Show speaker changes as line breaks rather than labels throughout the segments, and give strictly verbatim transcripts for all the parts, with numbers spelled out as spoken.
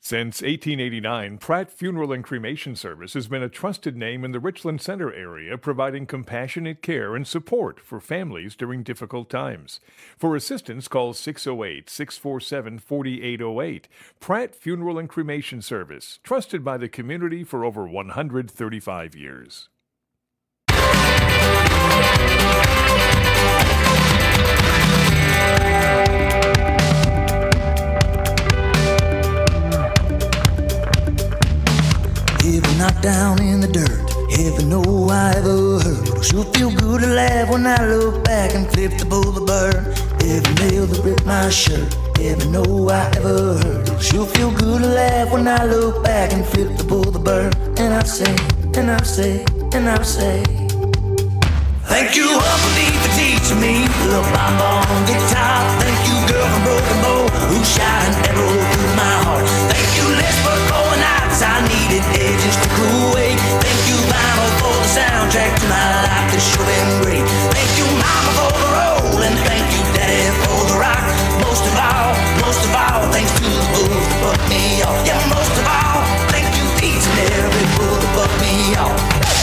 Since eighteen eighty-nine, Pratt Funeral and Cremation Service has been a trusted name in the Richland Center area, providing compassionate care and support for families during difficult times. For assistance, call six oh eight, six four seven, four eight oh eight. Pratt Funeral and Cremation Service, trusted by the community for over one hundred thirty-five years.
Heaven knocked down in the dirt, heaven know I ever heard. It'll sure feel good to laugh when I look back and flip the bowl of burn. Every nail that ripped my shirt, heaven know I ever heard. It'll sure feel good to laugh when I look back and flip the bowl of burn. And I say, and I say, and I say, thank you, Uncle D, for teaching me to love my on guitar. Thank you, girl from Broken Bow, who shot an arrow through my heart. Thank you, Les, for going out, 'cause I needed edges to cool away. Thank you, Mama, for the soundtrack to my life, this sure been great. Thank you, Mama, for the roll, and thank you, Daddy, for the rock. Most of all, most of all, thanks to the bulls that bucked me off. Yeah, most of all, thank you, each and every bull that bucked me off.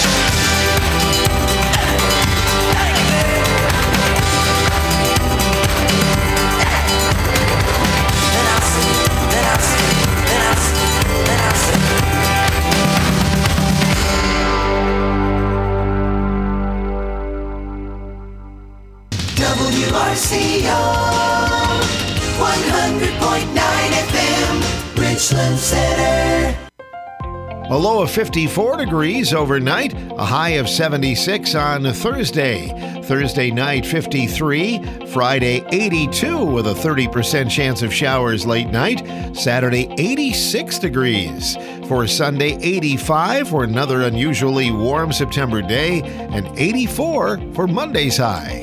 W R C O one hundred point nine F M, Richland Center.
A low of fifty-four degrees overnight, a high of seventy-six on Thursday. Thursday night, fifty-three. Friday, eighty-two with a thirty percent chance of showers late night. Saturday, eighty-six degrees. For Sunday, eighty-five for another unusually warm September day, and eighty-four for Monday's high.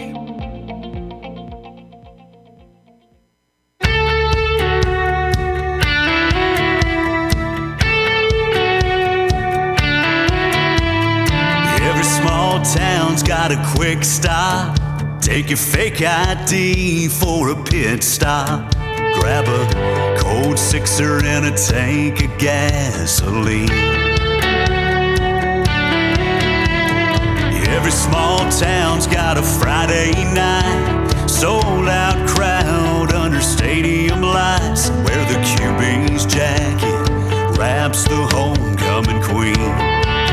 Town's got a quick stop. Take your fake I D for a pit stop. Grab a cold sixer and a tank of gasoline. Every small town's got a Friday night sold out crowd under stadium lights, where the Q B's jacket wraps the homecoming queen.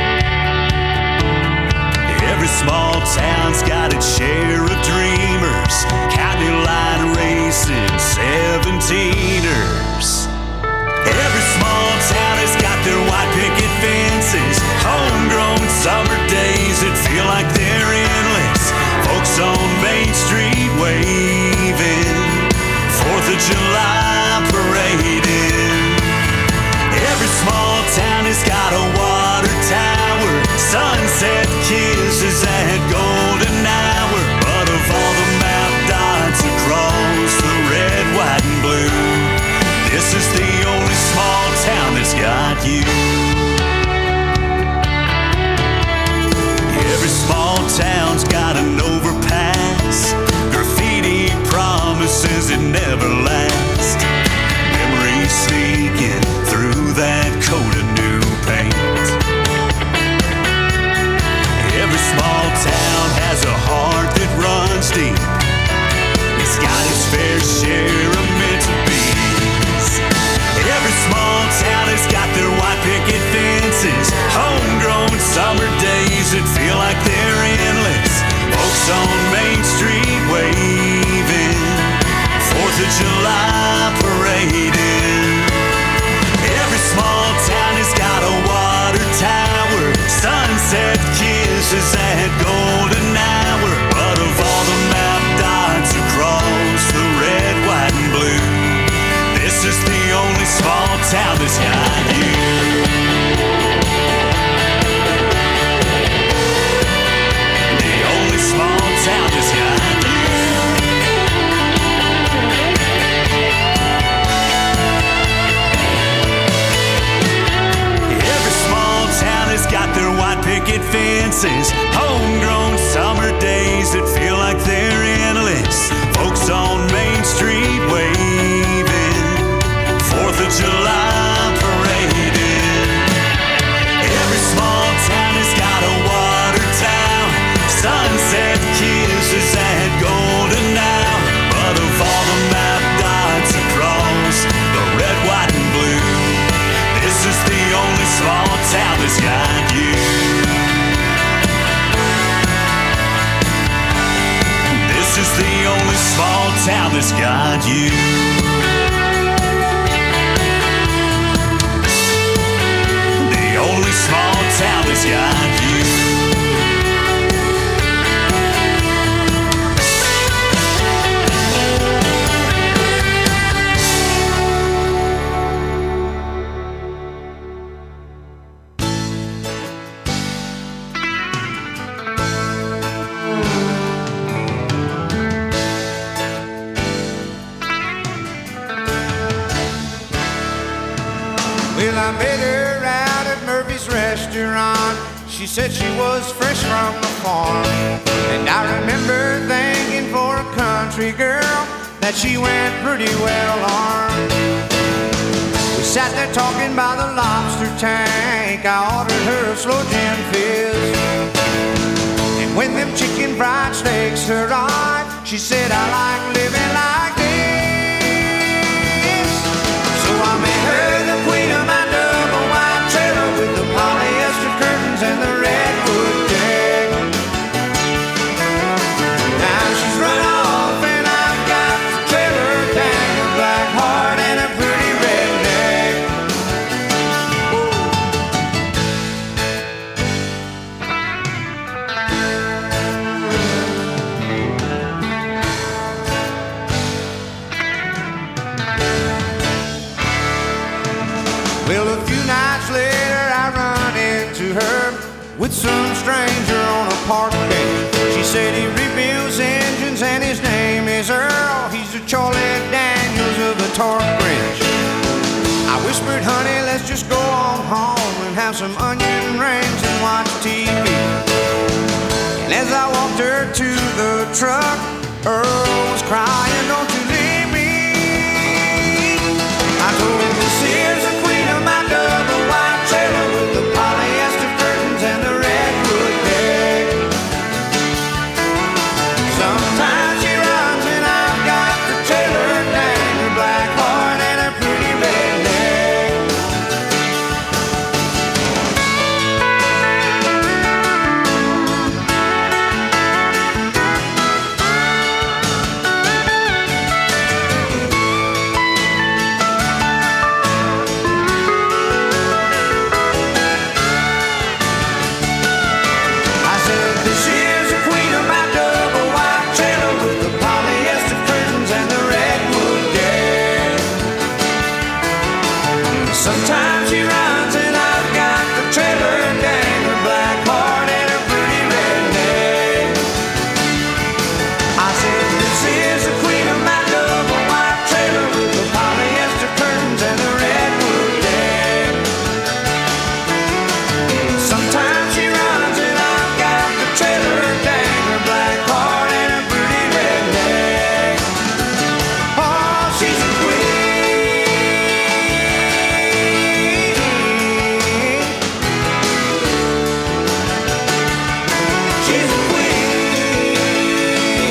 Every small town's got its share of dreamers, county line racing seventeeners. Every small town has got their white picket fences, homegrown summer days that feel like they're endless. Folks on Main Street waving, Fourth of July parading. Every small town has got a water tower, sunset kisses at golden hour. But of all the map dots across the red, white, and blue, this is the only small town that's got you. Every small town's got an overpass, graffiti promises it never lasts. Memories sneaking through that coat of new paint. Every small town has a heart that runs deep. It's got its fair share of meant to be's. Every small town has got their white picket fences, homegrown summer days that feel like they're endless. Folks on Main Street waving, Fourth of July parading. Every small town has got a water tower, sunset kisses at golden hour. But of all the map dots across the red, white, and blue, this is the only small town that's got you. The only small town that's got you. Has got their white picket fences, homegrown summer days that feel like they're endless. Folks on Main Street waving, Fourth of July town that's got you. The only small town that's got you.
Well, I met her out at Murphy's restaurant. She said she was fresh from the farm. And I remember thinking for a country girl that she went pretty well armed. We sat there talking by the lobster tank. I ordered her a slow gin fizz. And when them chicken fried steaks arrived, she said, I like living like this. So I made her the queen of my double wide trailer with the polyester curtains and the redwood deck. Now she's run off and I've got the trailer down, a black heart and a pretty redneck. Well, a few nights later I run into her with some stranger on a park bench. She said he rebuilds engines and his name is Earl. He's the Charlie Daniels of the torque wrench. I whispered, honey, let's just go on home and have some onion rings and watch T V. And as I walked her to the truck, Earl was crying, don't you leave me. I told him, this here's the queen of my double wide trailer with the polyester curtains and the redwood deck. Sometimes she runs and I've got the trailer down, her black heart and her pretty redneck. I said, this here's the queen of my double wide trailer with the polyester curtains and the redwood deck. Sometimes she runs and I've got the trailer down, her black heart and her pretty redneck. I said, this is the queen of my double wide trailer with the polyester curtains and the redwood deck. Sometimes she runs and I've got the trailer down, her black heart and her pretty redneck. Oh, she's a queen. She's a queen.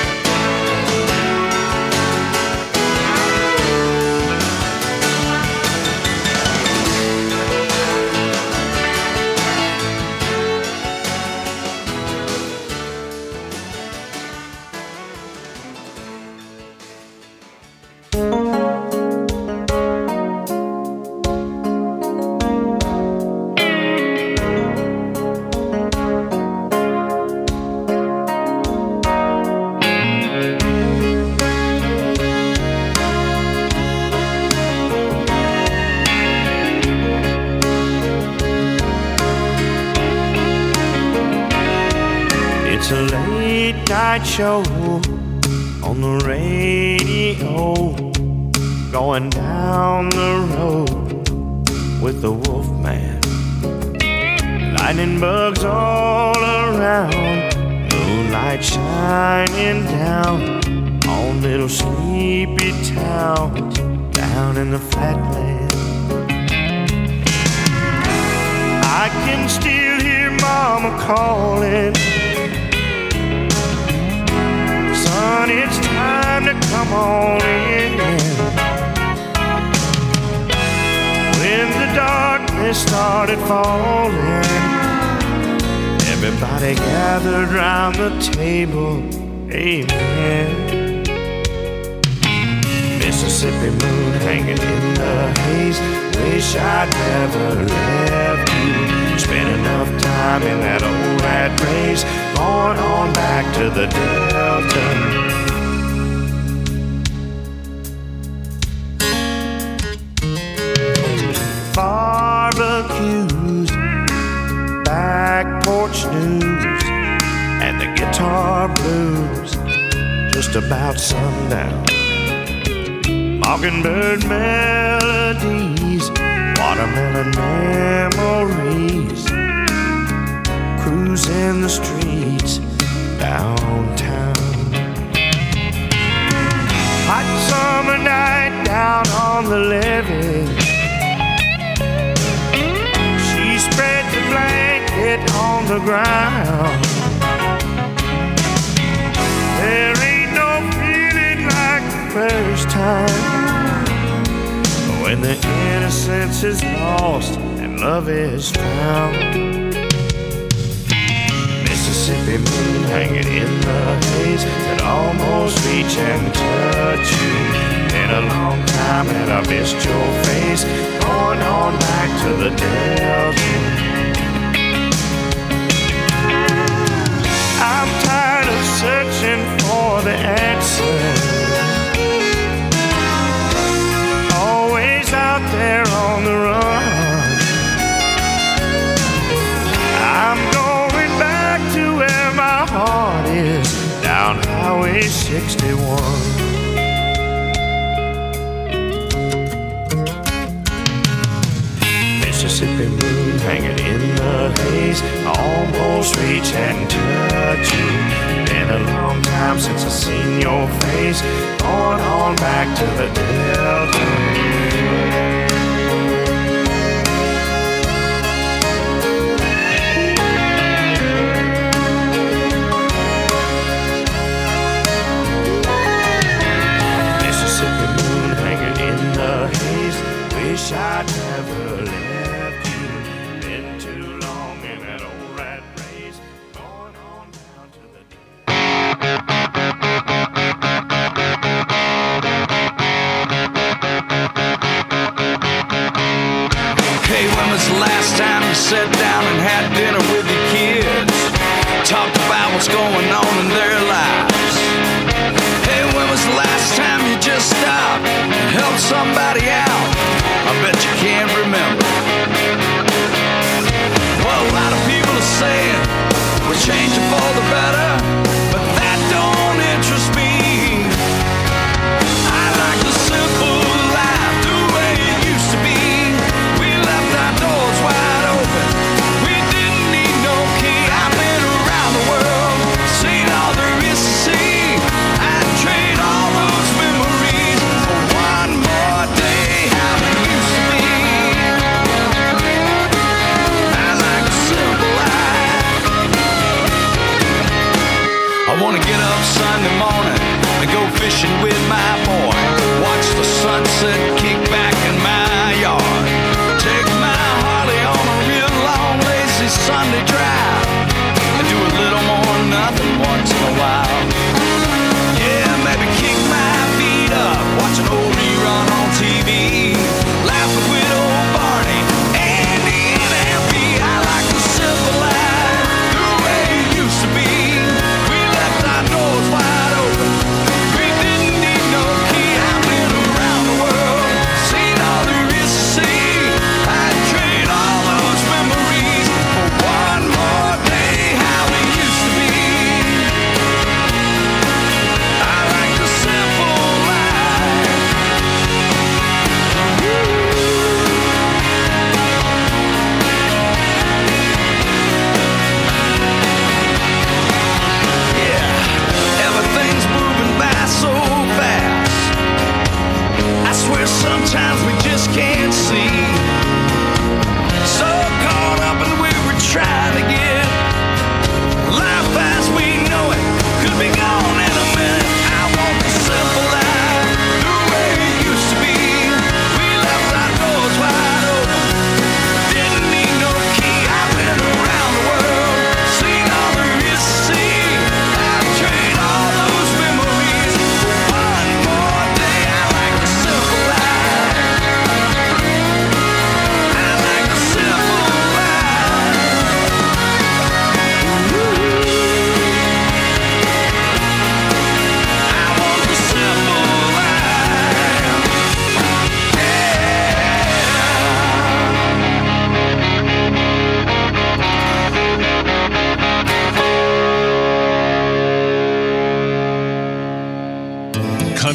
It's a late night show on the radio, going down the road with the Wolfman. Lightning bugs all around, moonlight shining down on little sleepy towns down in the flatland. I can still hear Mama calling, son, it's time to come on in. When the darkness started falling, everybody gathered round the table, amen. Mississippi moon hanging in the haze. Wish I'd never left you. Spent enough time in that old rat race. Going on back to the Delta. Barbecues, back porch news, and the guitar blues. Just about sundown. Mockingbird melodies, watermelon memories. Cruising the streets downtown. Hot summer night down on the levee. She spread the blanket on the ground. There ain't no feeling like the first time, when the innocence is lost and love is found. Mississippi moon hanging in the haze that almost reach and touch you. Been a long time and I missed your face. Going on back to the Delta. I'm tired of searching for the answer. Always out there on the run. I'm going back to where my heart is, down Highway sixty-one. Mississippi moon hanging in the haze, almost reach and touch you. Been a long time since I seen your face. Going on back to the Delta. Wish I'd never left you. Been too long in that old rat race. Going on down to the
Hey, when was the last time you sat down and had dinner with your kids? Talked about what's going on in their lives. Hey, when was the last time you just stopped and helped somebody out? I bet you can't remember. Well, a lot of people are saying we're changing for the better, but that don't interest me. I like the simple life the way it used to be. We left our doors wide open. We didn't need no key. I've been around the world, seen all there is to see. I'd trade all those memories for one more day. How it used to be. I like a simple life.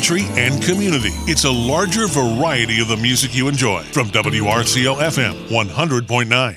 country, and community. It's a larger variety of the music you enjoy. From W R C O F M one hundred point nine.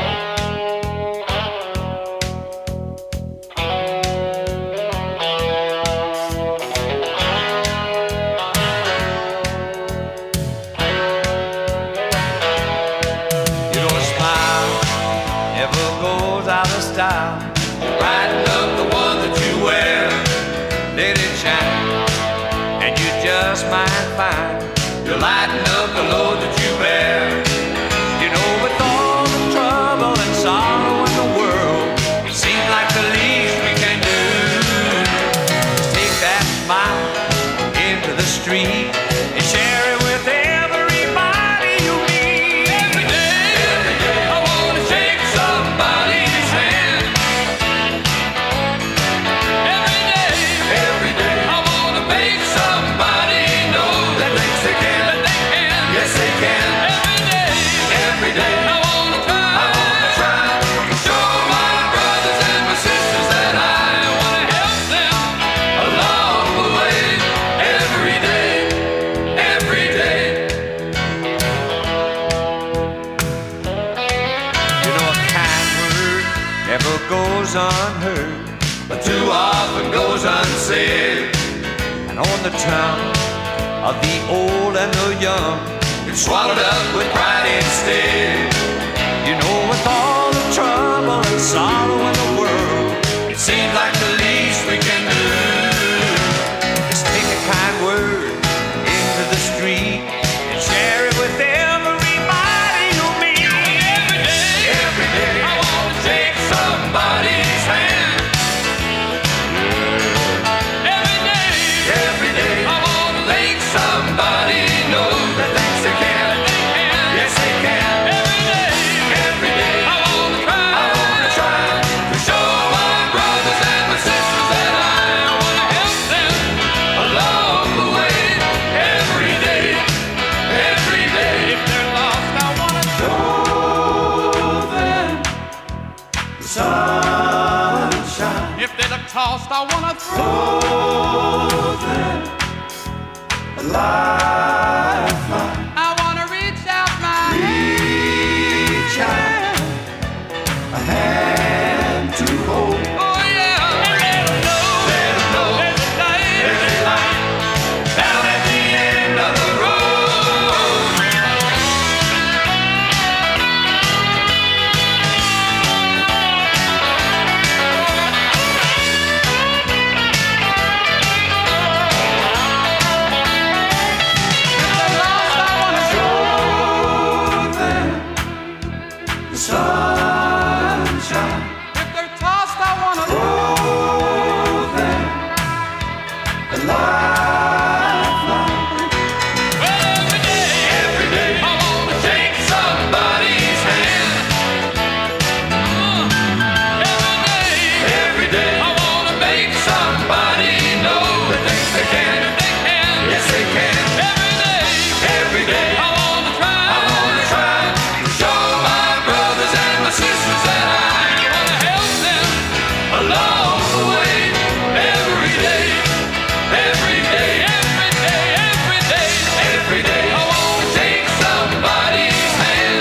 Of the old and the young, it's swallowed up with pride instead. You know, with all the trouble and sorrow in the world, it seems like the least we can do is take a kind word into the street and share it with everybody you meet. Every day, every day, I want to shake somebody's hand. Every day, every day, I want to make somebody know that things they can. Yes, they can. Every day, every day, I want to try. I want to try to show my brothers and my sisters that I want to help them along the way. Every day, every day. If they're lost, I want to show them the sunshine. If they look tossed, I want to throw them a lifeline. I want to reach out my reach hand, a hand to hold. Oh yeah, and let them know, let them know there's a light, there's a light down at the end of the road. Sunshine. If they're tossed, I want to throw them a lifeline. Well, every day, every day, I want to shake somebody's hand. Every day, every day, I want to make somebody know that things they can. Yes, they can. Every day, every day, I want to try. I want to try to show my brothers and my sisters that I want to help them along the way. Every day, every day, every day, every day, every day, I want to take somebody's hand.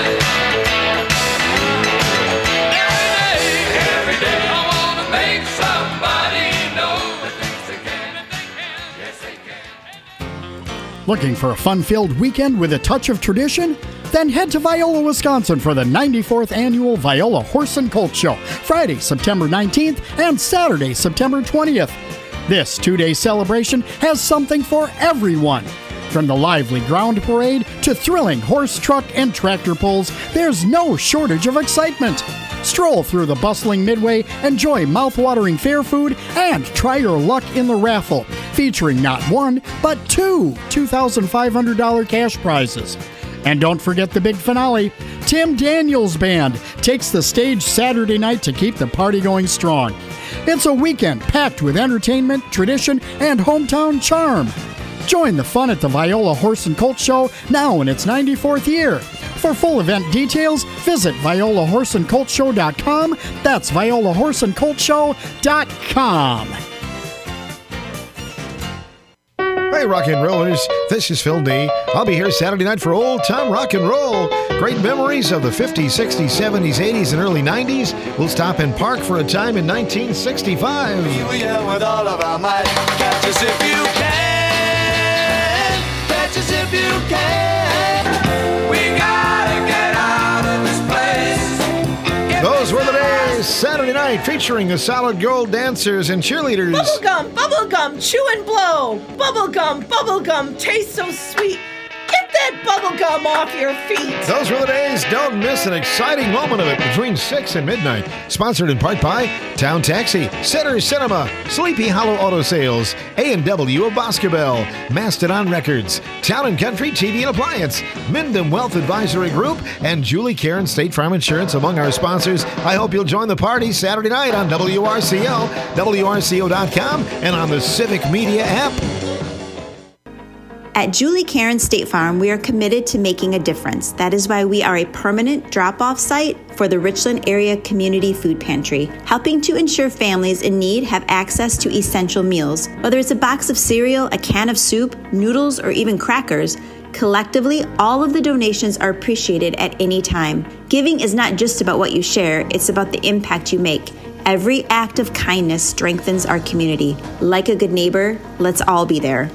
Every day, every day, I want to make somebody know that things they can. Yes, they can.
Looking for a fun-filled weekend with a touch of tradition? Then head to Viola, Wisconsin for the ninety-fourth Annual Viola Horse and Colt Show, Friday, September nineteenth and Saturday, September twentieth. This two-day celebration has something for everyone. From the lively ground parade to thrilling horse, truck, and tractor pulls, there's no shortage of excitement. Stroll through the bustling Midway, enjoy mouth-watering fair food, and try your luck in the raffle, featuring not one, but two two thousand five hundred dollars cash prizes. And don't forget the big finale. Tim Daniels Band takes the stage Saturday night to keep the party going strong. It's a weekend packed with entertainment, tradition, and hometown charm. Join the fun at the Viola Horse and Colt Show now in its ninety-fourth year. For full event details, visit viola horse and colt show dot com. That's viola horse and colt show dot com.
Hey, rock and rollers, this is Phil D. I'll be here Saturday night for old time rock and roll. Great memories of the fifties, sixties, seventies, eighties, and early nineties. We'll stop and park for a time in nineteen sixty-five.
We yell with all of our might. Catch us if you can. Catch us if you can. We gotta get out of this place.
Those were the days. Saturday night featuring the Solid Gold dancers and cheerleaders.
Bubblegum, bubblegum, chew and blow. Bubblegum, bubblegum, taste so sweet. Get that bubblegum off your feet.
Those were the days. Don't miss an exciting moment of it between six and midnight. Sponsored in part by Town Taxi, Center Cinema, Sleepy Hollow Auto Sales, A and W of Boscobel, Mastodon Records, Town and Country T V and Appliance, Mindom Wealth Advisory Group, and Julie Karen State Farm Insurance among our sponsors. I hope you'll join the party Saturday night on W R C O, W R C O dot com, and on the Civic Media app.
At Julie Karen State Farm, we are committed to making a difference. That is why we are a permanent drop-off site for the Richland Area Community Food Pantry, helping to ensure families in need have access to essential meals. Whether it's a box of cereal, a can of soup, noodles, or even crackers, collectively, all of the donations are appreciated at any time. Giving is not just about what you share, it's about the impact you make. Every act of kindness strengthens our community. Like a good neighbor, let's all be there.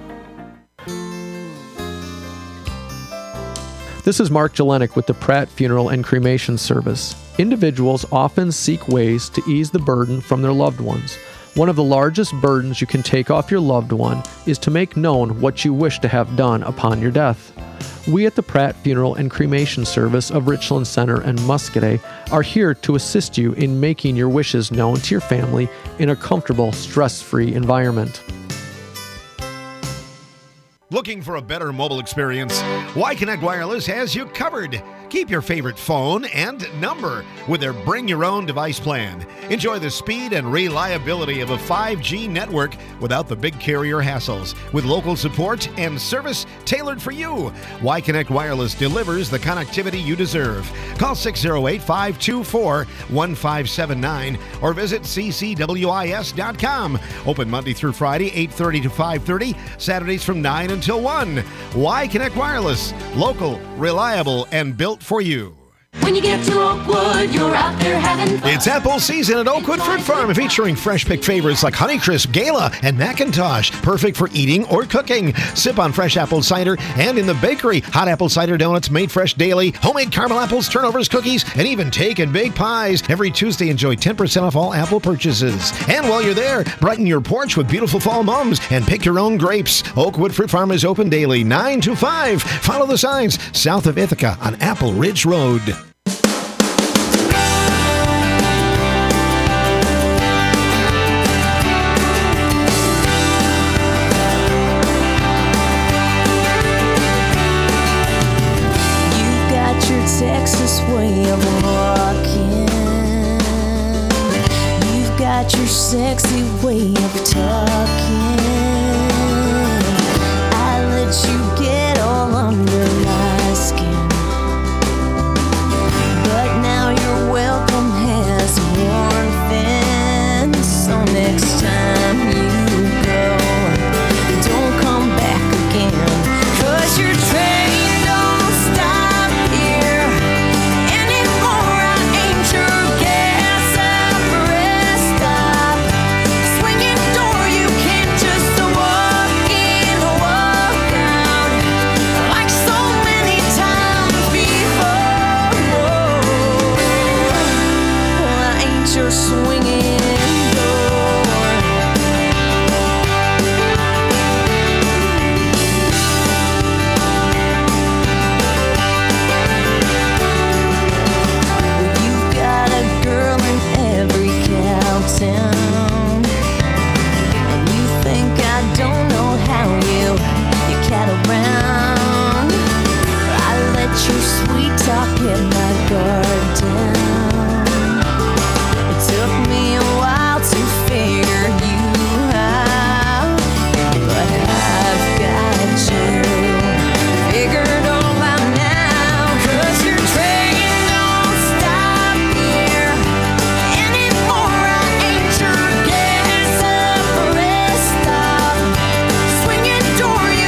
This is Mark Jelenik with the Pratt Funeral and Cremation Service. Individuals often seek ways to ease the burden from their loved ones. One of the largest burdens you can take off your loved one is to make known what you wish to have done upon your death. We at the Pratt Funeral and Cremation Service of Richland Center and Muscadet are here to assist you in making your wishes known to your family in a comfortable, stress-free environment.
Looking for a better mobile experience? Y-Connect Wireless has you covered. Keep your favorite phone and number with their Bring Your Own Device plan. Enjoy the speed and reliability of a five G network without the big carrier hassles, with local support and service tailored for you. Y-Connect Wireless delivers the connectivity you deserve. Call six oh eight, five two four, one five seven nine or visit c c w i s dot com. Open Monday through Friday, eight thirty to five thirty, Saturdays from nine until one. Y-Connect Wireless, local, reliable, and built for you.
When you get to Oakwood, you're out there having fun.
It's apple season at Oakwood Fruit Farm, featuring fresh pick favorites like Honeycrisp, Gala, and Macintosh. Perfect for eating or cooking. Sip on fresh apple cider, and in the bakery, hot apple cider donuts made fresh daily, homemade caramel apples, turnovers, cookies, and even take and bake pies. Every Tuesday, enjoy ten percent off all apple purchases. And while you're there, brighten your porch with beautiful fall mums and pick your own grapes. Oakwood Fruit Farm is open daily, nine to five. Follow the signs south of Ithaca on Apple Ridge Road.
Texas way of rocking. You've got your sexy way of talking. I let you get all under my skin, but now your welcome has worn thin. So next time you go, don't come back again, 'cause your train don't stop. Door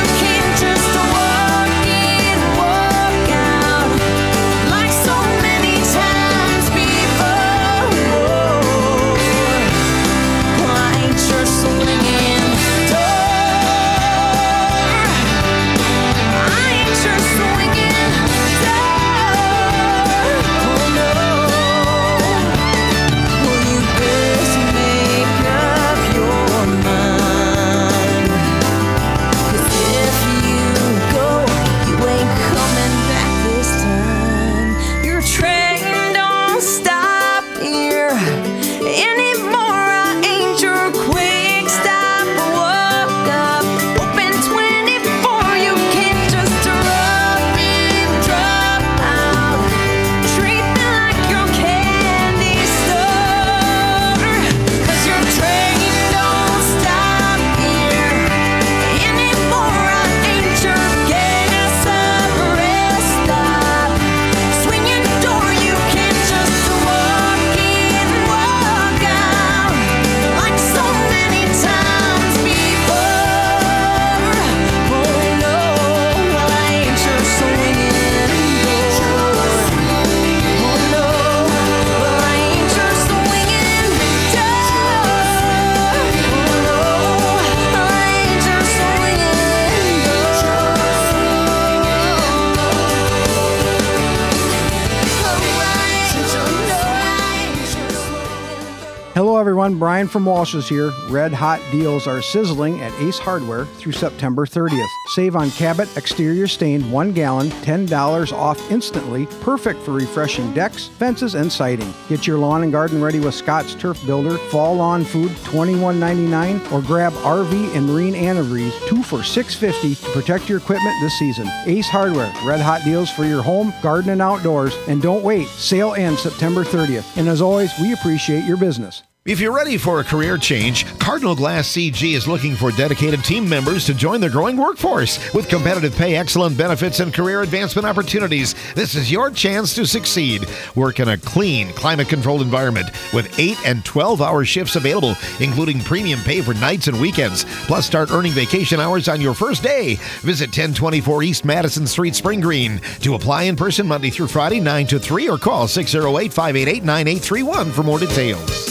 everyone, Brian from Walsh's here. Red hot deals are sizzling at Ace Hardware through September thirtieth. Save on Cabot Exterior Stain one gallon, ten dollars off instantly. Perfect for refreshing decks, fences, and siding. Get your lawn and garden ready with Scott's Turf Builder Fall Lawn Food twenty-one ninety-nine, or grab R V and Marine Antifreeze two for six fifty to protect your equipment this season. Ace Hardware, red hot deals for your home, garden, and outdoors. And don't wait, sale ends September thirtieth. And as always, we appreciate your business.
If you're ready for a career change, Cardinal Glass C G is looking for dedicated team members to join their growing workforce. With competitive pay, excellent benefits, and career advancement opportunities, this is your chance to succeed. Work in a clean, climate-controlled environment with eight and twelve-hour shifts available, including premium pay for nights and weekends. Plus, start earning vacation hours on your first day. Visit ten twenty-four East Madison Street, Spring Green. To apply in person Monday through Friday, nine to three, or call six oh eight, five eight eight, nine eight three one for more details.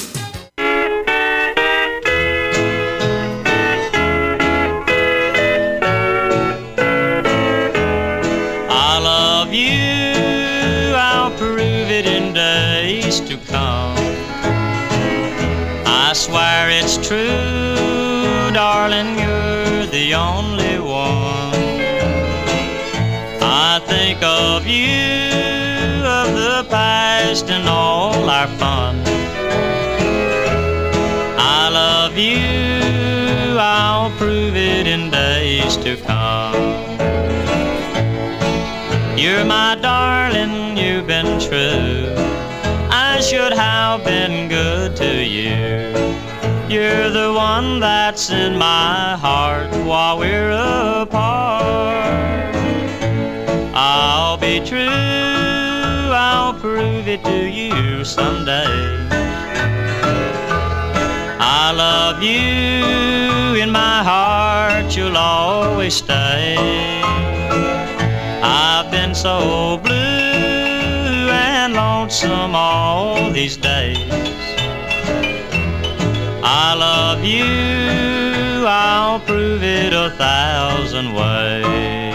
To come, I swear it's true, darling, you're the only one. I think of you, of the past and all our fun. I love you, I'll prove it in days to come. You're my darling, you've been true, I should have been good to you. You're the one that's in my heart while we're apart. I'll be true, I'll prove it to you someday. I love you, in my heart you'll always stay. I've been so blue and lonesome all these days. I love you, I'll prove it a thousand ways.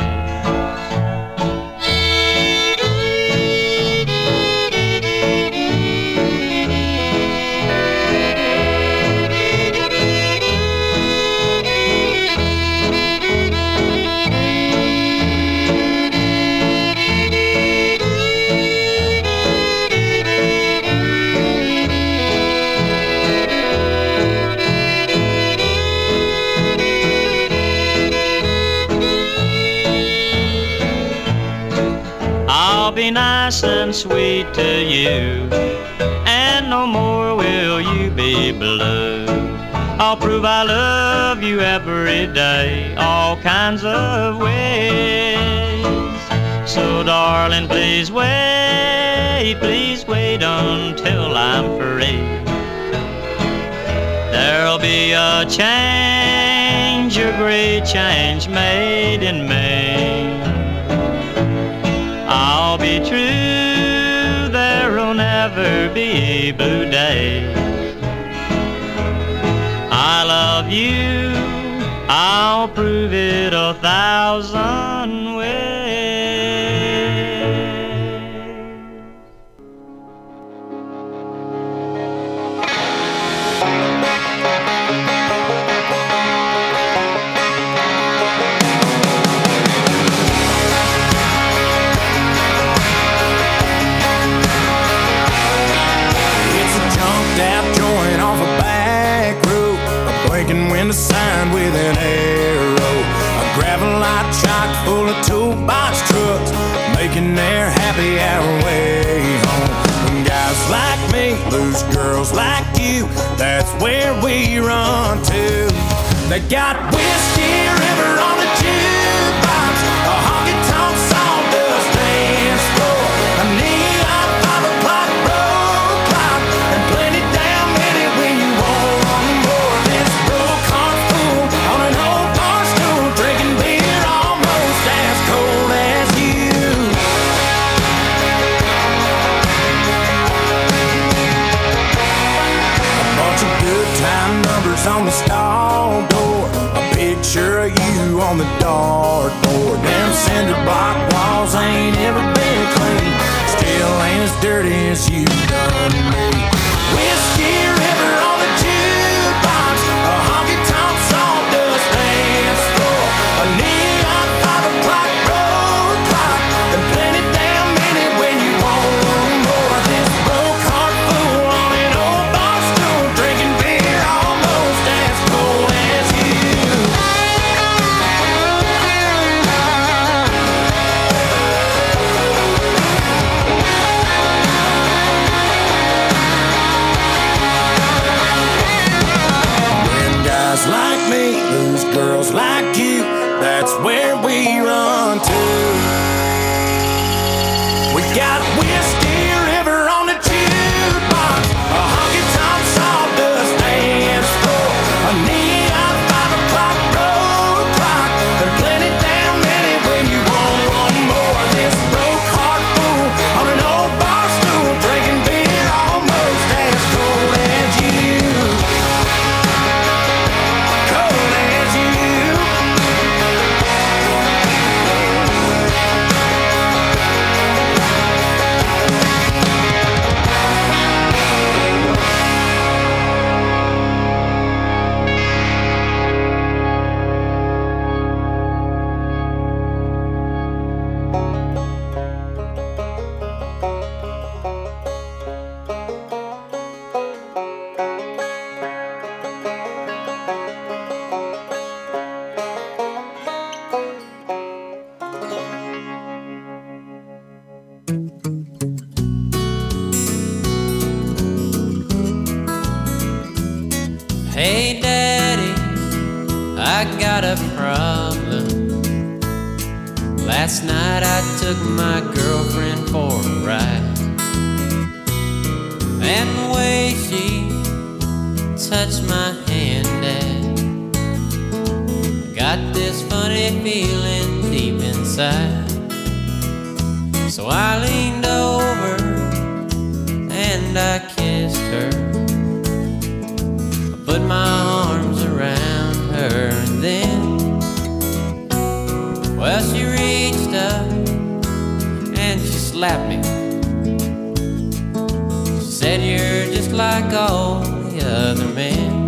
Be nice and sweet to you, and no more will you be blue. I'll prove I love you every day, all kinds of ways. So darling, please wait, please wait until I'm free. There'll be a change, a great change made in me. I'll be true, there'll never be blue days. I love you, I'll prove it a thousand ways.
Window sign with an arrow, a gravel-lot chock full of toolbox trucks, making their happy hour way home. When guys like me lose girls like you, that's where we run to. They got Whiskey River on the jukebox, a honky-tonk sawdust dance floor, a neon five o'clock road clock, and plenty damn many when you want more. This broke heart fool on an old bar stool, drinking beer almost as cold as you. A bunch of good time numbers on the stall door, a picture of you on the dartboard. Them cinder block walls ain't ever been clean, still ain't as dirty as you done me. Whiskey River on the got Whiskey River on the jukebox, a honky tonk sawdust dance floor, a neon five o'clock road clock. There's plenty damn many when you want one more. This broke heart fool on an old bar stool, drinking beer almost as cold as you. Cold as you.
Hey Daddy, I got a problem. Last night I took my girlfriend for a ride, and the way she touched my hand, Dad, got this funny feeling deep inside. So I leaned over and I kissed her, put my arms around her, and then, well, she reached up and she slapped me. She said, you're just like all the other men.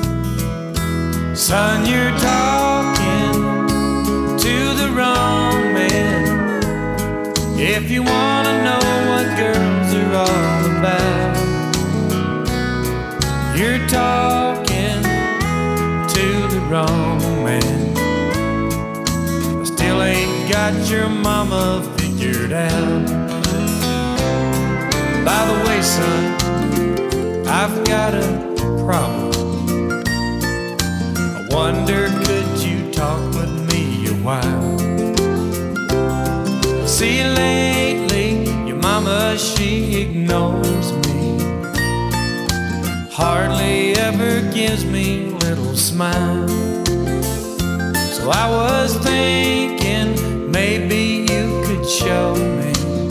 Son, you're talking to the wrong man. If you wanna know what girls are all about, you're talking to the wrong man. I still ain't got your mama figured out. By the way, son, I've got a problem. I wonder, could you talk with me a while? See, lately, your mama, she ignores me, hardly ever gives me a little smile. So I was thinking maybe you could show me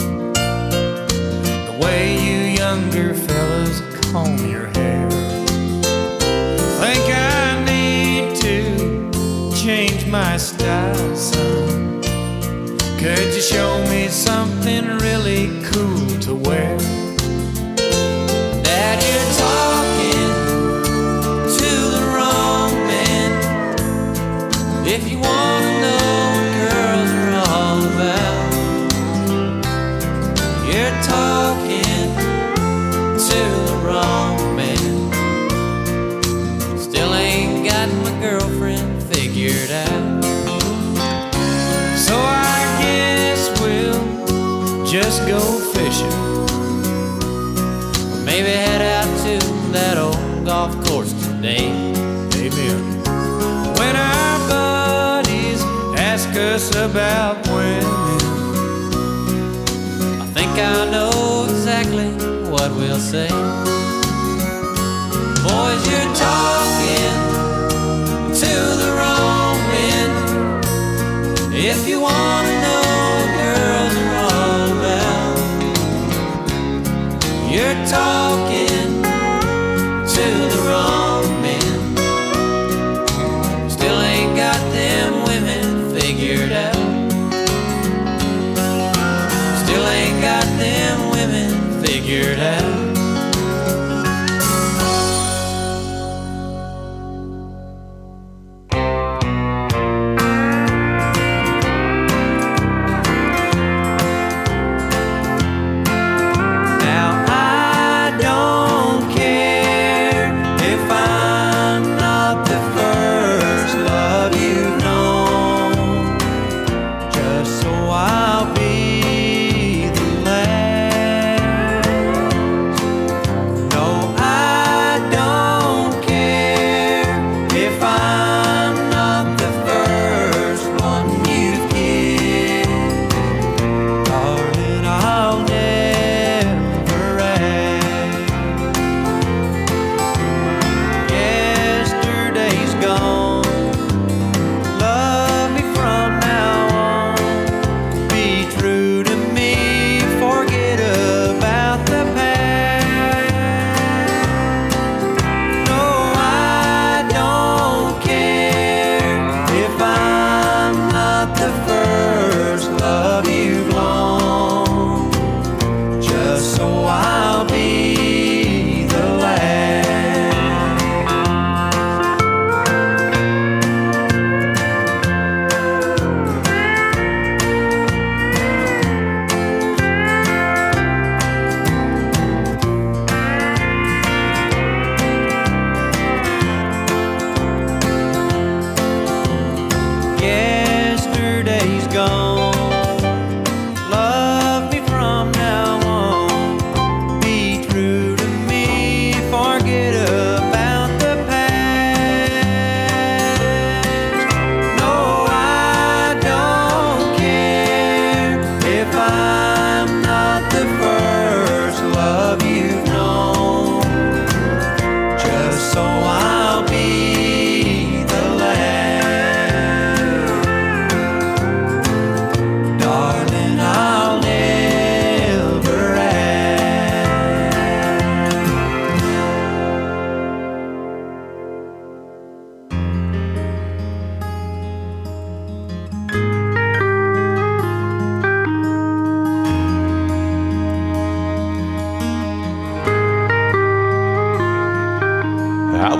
the way you younger fellas comb your hair. Think I need to change my style, son. Could you show me something really cool to wear?
Dad, you're talking to the wrong man. If you wanna know what girls are all about, you're talking to the wrong man. Still ain't got my girlfriend figured out.
So I guess we'll just go fishing,
maybe head out to that old golf course today.
Amen. When our buddies ask us about women,
I think I know exactly what we'll say. Boys, you're talking to the wrong men. If you wanna know what girls are all about, you're talking to the wrong men. Still ain't got them women figured out. Still ain't got them women figured out. Now I don't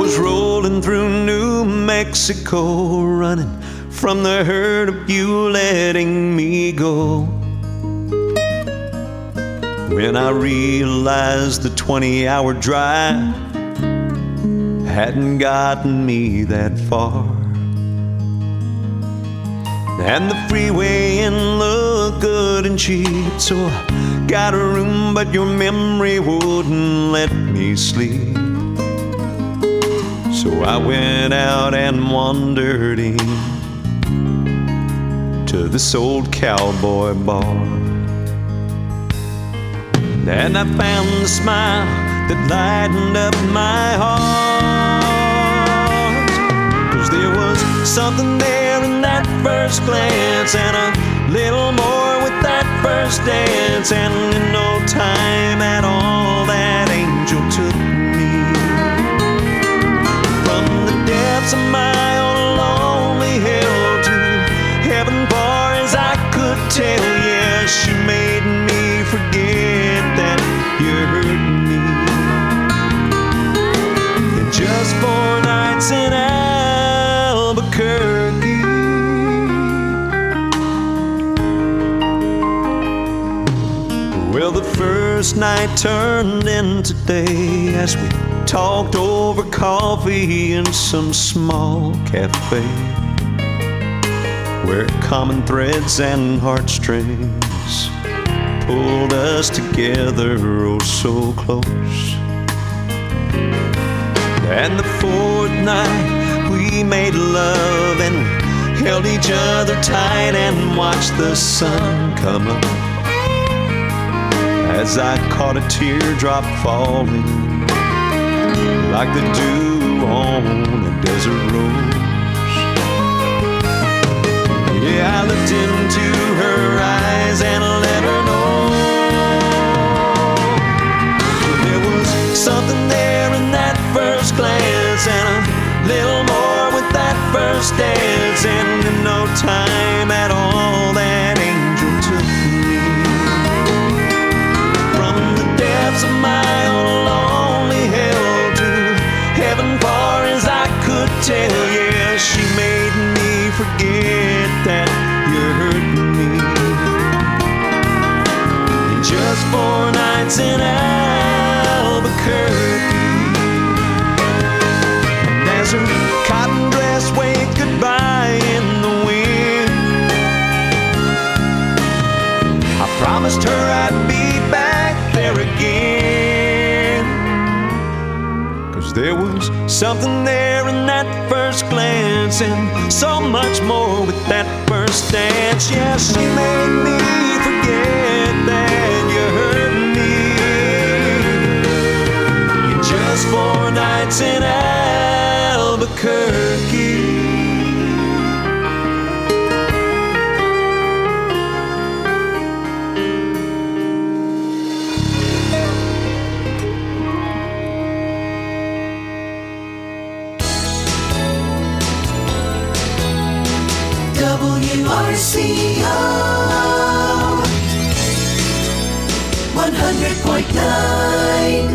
was rolling through New Mexico, running from the hurt of you letting me go, when I realized the twenty-hour drive hadn't gotten me that far. And the freeway ain't look good and cheap, so I got a room, but your memory wouldn't let me sleep. So I went out and wandered in to this old cowboy bar, and I found the smile that lightened up my heart. 'Cause there was something there in that first glance, and a little more with that first dance. And in no time at all, that angel took me from the depths of my own lonely hell to heaven far as I could tell. Yeah, she made me forget that you hurt me. And just four nights in Albuquerque, well, the first night turned into day as we talked over coffee in some small cafe, where common threads and heartstrings pulled us together oh so close. And the fourth night we made love, and we held each other tight and watched the sun come up, as I caught a teardrop falling like the dew on a desert rose. Yeah, I looked into her eyes and let her know there was something there in that first glance, and a little more with that first dance. And in no time at all, that angel took me from the depths of my own lonely hell to heaven far as I could tell. Yeah, she made me forget that you hurt me. In just four nights in Albuquerque, and as her cotton dress waved goodbye in the wind, I promised her I'd be back there again. 'Cause there was something there in that first glance, and so much more with that first dance. Yeah, she made me forget that you hurt me. In just four nights in Albuquerque.
W R C O one hundred point nine.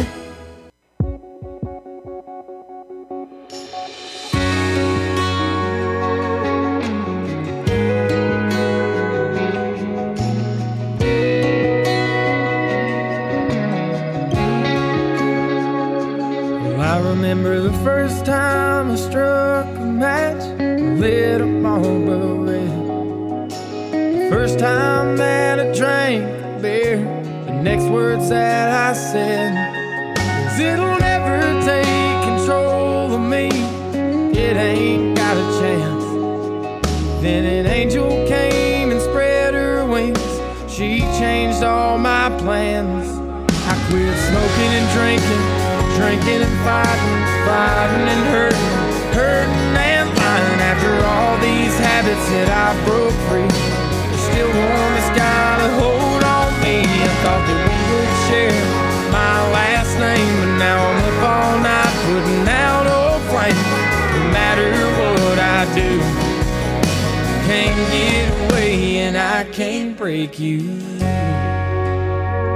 Well, I remember the first time I struck a match, lit up all but red. The first time that I drank beer, the next words that I said is, it'll never take control of me, it ain't got a chance. Then an angel came and spread her wings, she changed all my plans. I quit smoking and drinking, drinking and fighting, fighting and hurting, hurting and lying. After all these habits that I broke free, there's still one that's got a hold on me. I thought that we would share my last name, but now I'm up all night putting out old flame. No matter what I do, I can't get away and I can't break you.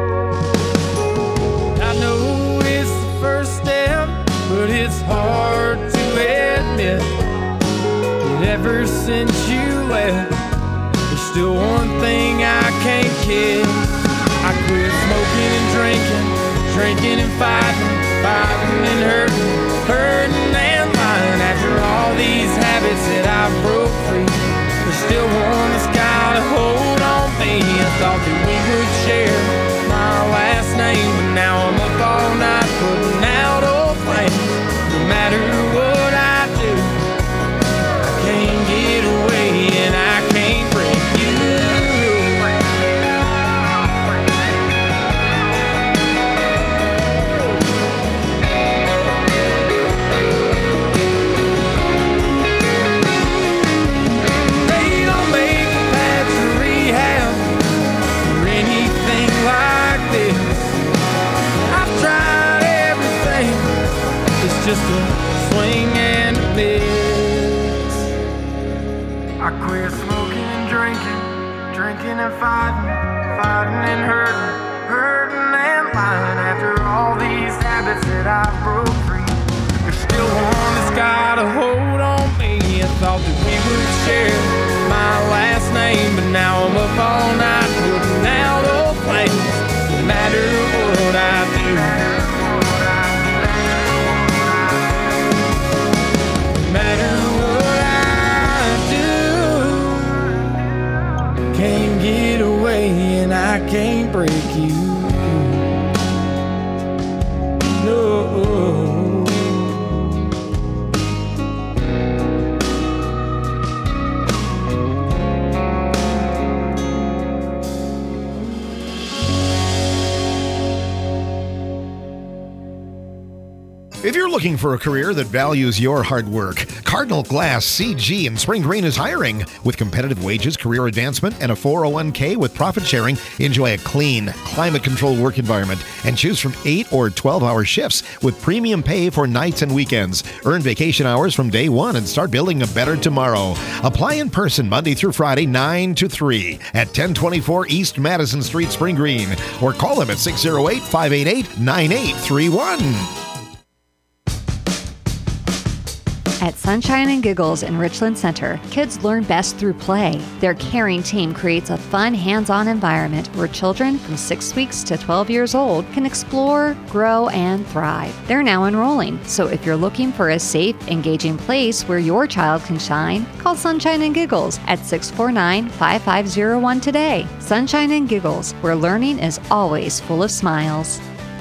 I know it's the first step, but it's hard ever since you left, there's still one thing I can't kiss. I quit smoking and drinking, drinking and fighting, fighting and hurting, hurting and lying. After all these habits that I broke free, there's still one that's got a hold on me. I thought that we would share my last name, but now I'm up all night putting out old flames. No matter what I do, I can't get away and I can't break you. They don't make a path to rehab or anything like this. I've tried everything, it's just a swing and a miss. I quit smoking and drinking, drinking and fighting, fighting and hurting, hurting and lying. After all these habits that I broke free, there's still one that's got a hold on me. I thought that we would share my last name, but now I'm up all night putting out old flames. No matter what I do, no matter what I do, can't get away and I can't break you. No.
If you're looking for a career that values your hard work, Cardinal Glass C G in Spring Green is hiring. With competitive wages, career advancement, and a four oh one k with profit sharing, enjoy a clean, climate-controlled work environment and choose from eight or twelve-hour shifts with premium pay for nights and weekends. Earn vacation hours from day one and start building a better tomorrow. Apply in person Monday through Friday, nine to three at ten twenty-four East Madison Street, Spring Green, or call them at six oh eight, five eight eight, nine eight three one.
At Sunshine and Giggles in Richland Center, kids learn best through play. Their caring team creates a fun, hands-on environment where children from six weeks to twelve years old can explore, grow, and thrive. They're now enrolling, so if you're looking for a safe, engaging place where your child can shine, call Sunshine and Giggles at six four nine, five five zero one today. Sunshine and Giggles, where learning is always full of smiles.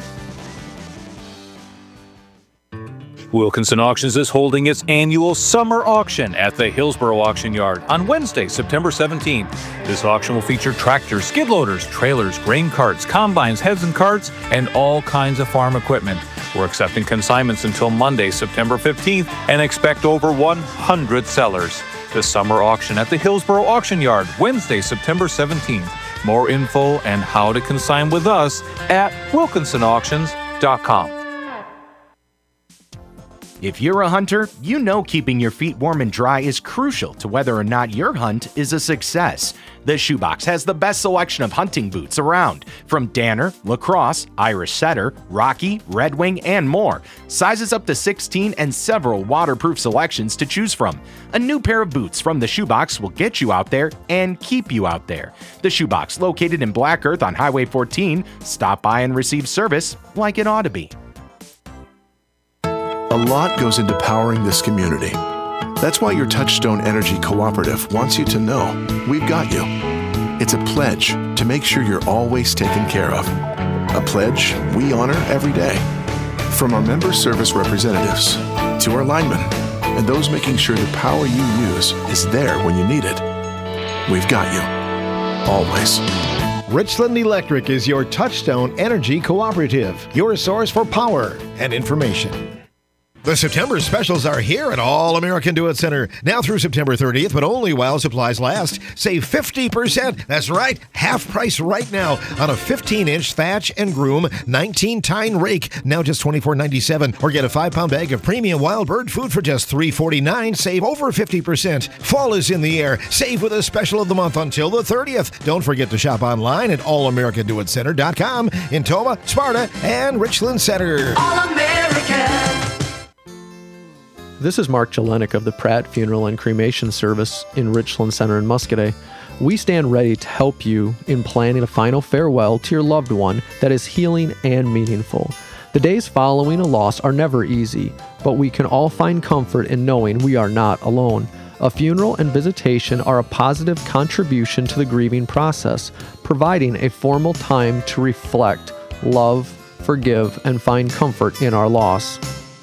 Wilkinson Auctions is holding its annual summer auction at the Hillsboro Auction Yard on Wednesday, September seventeenth. This auction will feature tractors, skid loaders, trailers, grain carts, combines, heads and carts, and all kinds of farm equipment. We're accepting consignments until Monday, September fifteenth, and expect over one hundred sellers. The summer auction at the Hillsboro Auction Yard, Wednesday, September seventeenth. More info and how to consign with us at wilkinson auctions dot com.
If you're a hunter, you know keeping your feet warm and dry is crucial to whether or not your hunt is a success. The Shoebox has the best selection of hunting boots around, from Danner, Lacrosse, Irish Setter, Rocky, Red Wing, and more. Sizes up to sixteen and several waterproof selections to choose from. A new pair of boots from the Shoebox will get you out there and keep you out there. The Shoebox, located in Black Earth on Highway fourteen. Stop by and receive service like it ought to be.
A lot goes into powering this community. That's why your Touchstone Energy Cooperative wants you to know we've got you. It's a pledge to make sure you're always taken care of. A pledge we honor every day. From our member service representatives to our linemen and those making sure the power you use is there when you need it. We've got you. Always.
Richland Electric is your Touchstone Energy Cooperative, your source for power and information. The September specials are here at All American Do It Center. Now through September thirtieth, but only while supplies last. Save fifty percent. That's right, half price right now on a fifteen inch Thatch and Groom nineteen tine rake. Now just twenty-four ninety-seven. Or get a five pound bag of premium wild bird food for just three forty-nine. Save over fifty percent. Fall is in the air. Save with a special of the month until the thirtieth. Don't forget to shop online at all american do it center dot com in Toma, Sparta, and Richland Center.
All American.
This is Mark Jelenik of the Pratt Funeral and Cremation Service in Richland Center in Muscoda. We stand ready to help you in planning a final farewell to your loved one that is healing and meaningful. The days following a loss are never easy, but we can all find comfort in knowing we are not alone. A funeral and visitation are a positive contribution to the grieving process, providing a formal time to reflect, love, forgive, and find comfort in our loss.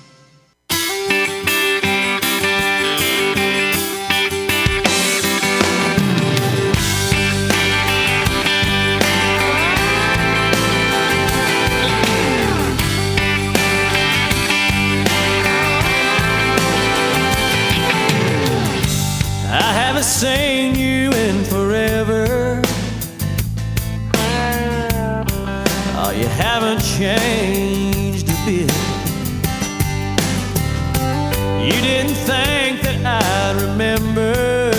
Seen you in forever. Oh, you haven't changed a bit. You didn't think that I'd remember.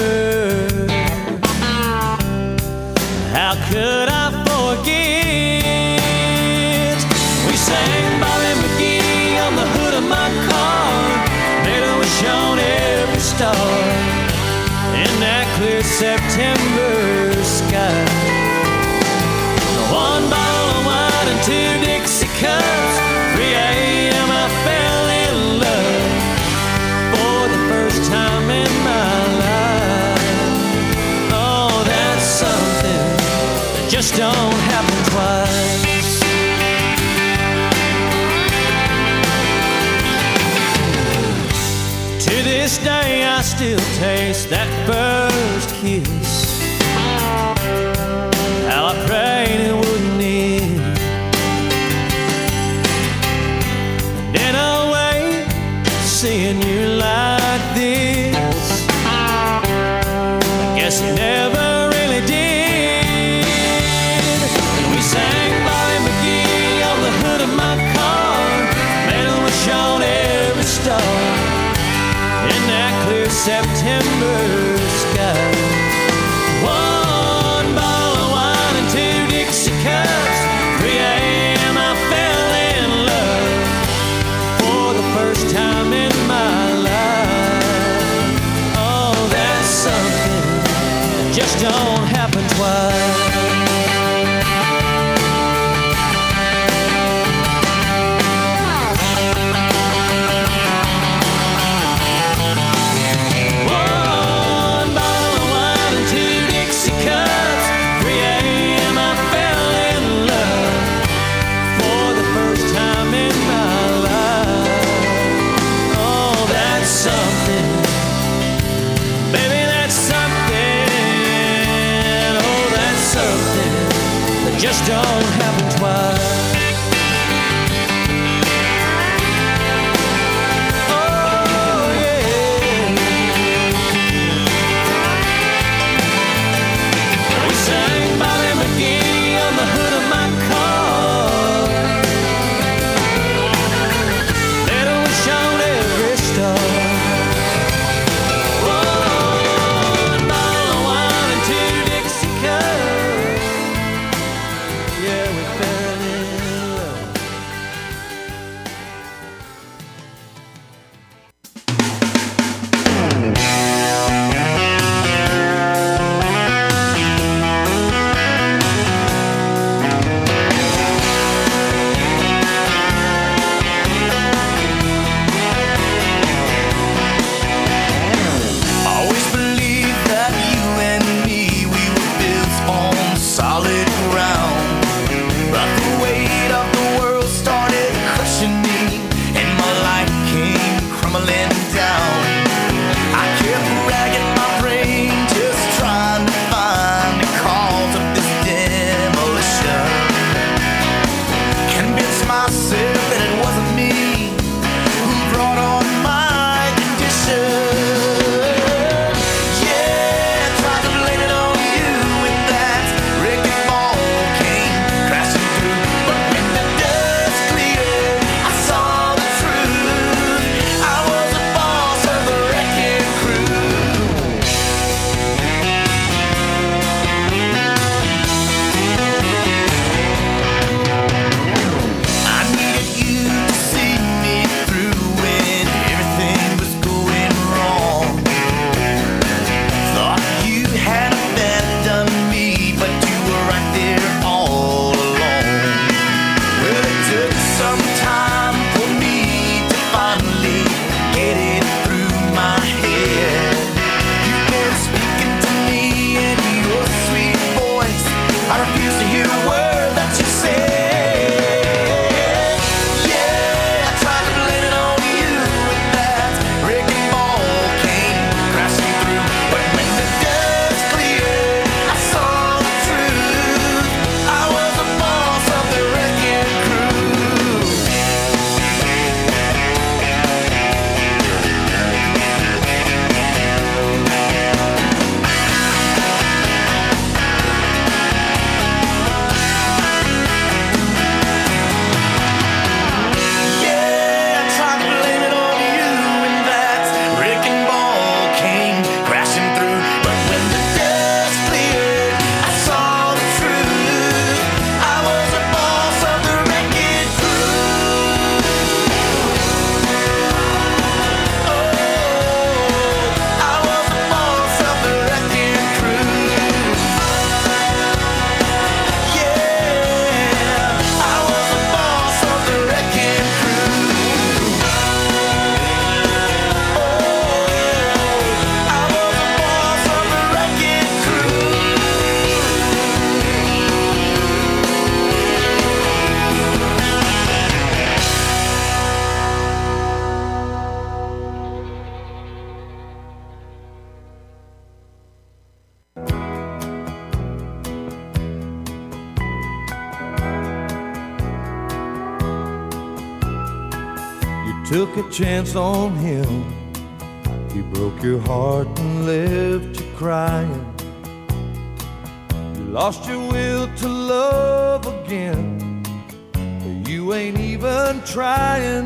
How could I forget? We sang Bobby McGee on the hood of my car, made a wish on every star in that clear September sky. One bottle of wine and two Dixie cups. three a.m. I fell in love for the first time in my life. Oh, that's something that just don't happen twice. To this day I still taste that first kiss. How I prayed it wouldn't end. And in a way, seeing you like this, I guess you never really did. We sang Bobby McGee on the hood of my car, made a wish on every star in that clear September sky.
took a chance on him. He broke your heart and left you crying. You lost your will to love again, but you ain't even trying.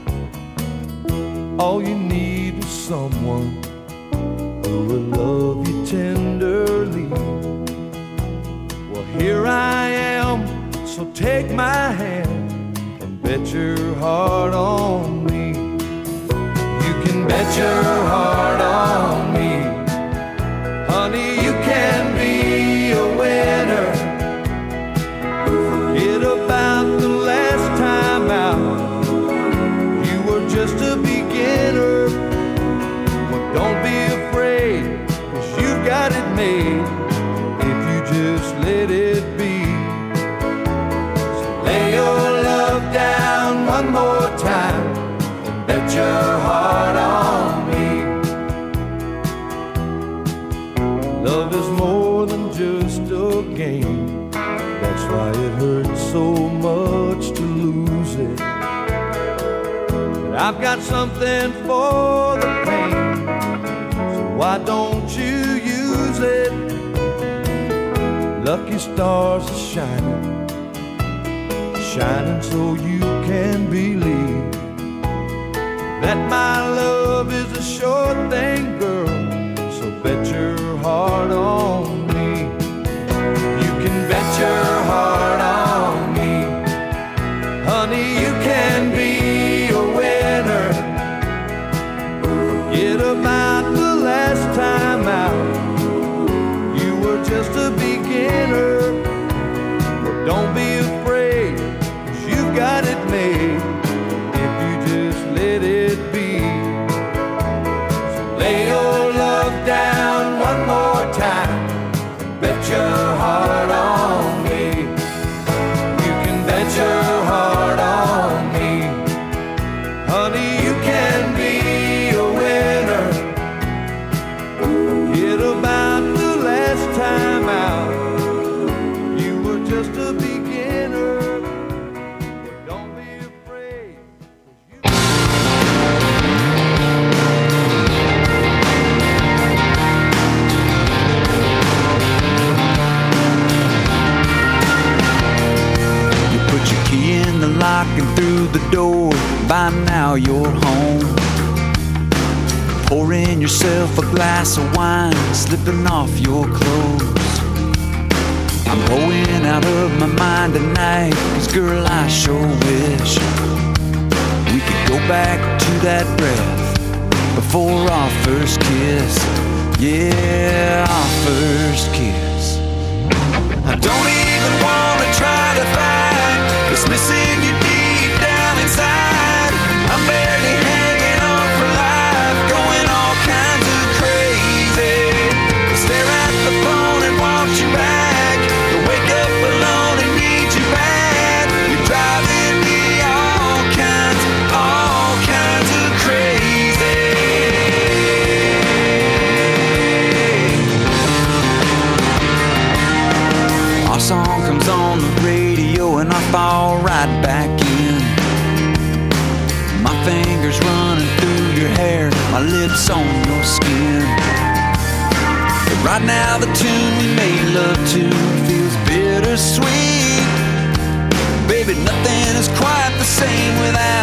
All you need is someone who will love you tenderly. Well, here I am, so take my hand and bet your heart on me. You can bet your heart on me. Honey, you can be a winner. Forget about the last time out. You were just a beginner. Well, don't be afraid, 'cause you've got it made if you just let it be. So lay your love down one more time and bet your heart on me. Love is more than just a game. That's why it hurts so much to lose it. But I've got something for the pain, so why don't you use it? Lucky stars are shining, shining so you can believe that my love is a sure thing, girl. So bet your heart on me. You can bet your heart on me. Honey, you can be a winner. Forget about the last time out. You were just a beginner. But don't be afraid, 'cause you've got it made if you just let it be. So lay your love down one more time and bet your heart on me. You can bet your heart on me. Honey, you can be a winner. Forget about the last time out. You were just a beginner. But don't be afraid.
You put your key in the lock and through the door. By now you're home. Pouring yourself a glass of wine, slipping off your clothes. I'm going out of my mind tonight, 'cause girl, I sure wish we could go back to that breath before our first kiss. Yeah, our first kiss. I don't even wanna try to fight what's missing you deep down inside. I'm barely hanging on for life, going all kinds of crazy. Stare at the phone and watch you back. Wake up alone and need you bad. You're driving me all kinds, all kinds of crazy. Our song comes on the radio and I fall right back in. My fingers running through your hair, my lips on your skin. But right now the tune we made love to feels bittersweet. Baby, nothing is quite the same without